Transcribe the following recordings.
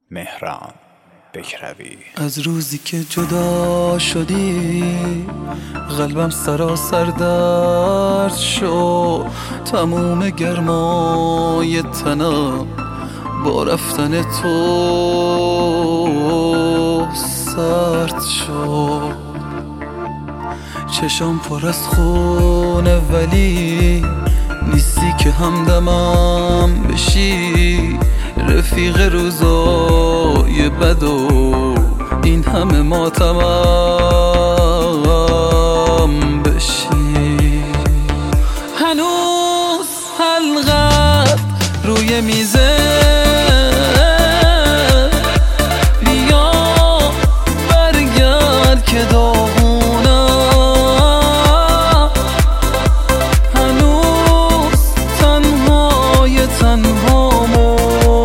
مهران بکروی. از روزی که جدا شدی قلبم سراسر درد شد، تموم گرمای تنم با رفتن تو سرد شد. چشم پر از خونه ولی نیستی که همدمم بشی، رفیق روزای بد و این همه ماتمم بشی. هنوز حلقت روی میزه، بیا برگرد که داغونم، هنوز تنهای تنهامو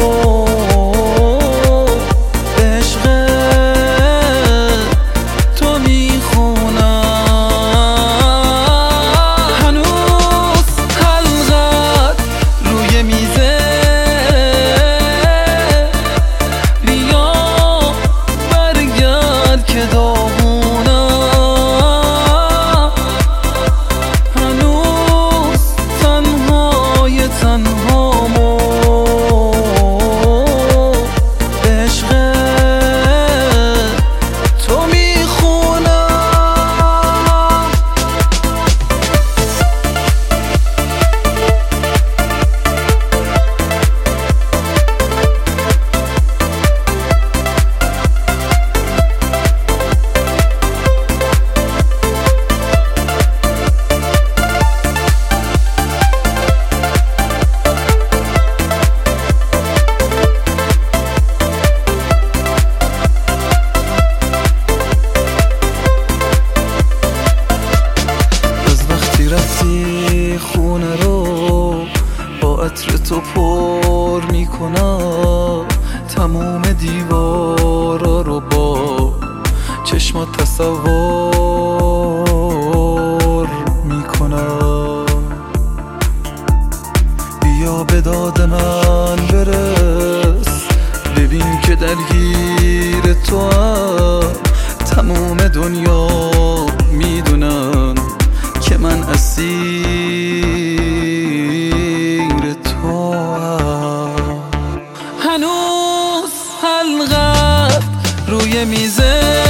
خونه رو با عطر تو پر میکنم، تموم دیوارا رو با چشمات تصور میکنم. بیا به داد من برس، ببین که درگیر تو هم تموم دنیا میدونن که من اسیر تو هم. هنوز حلقت روی میزه،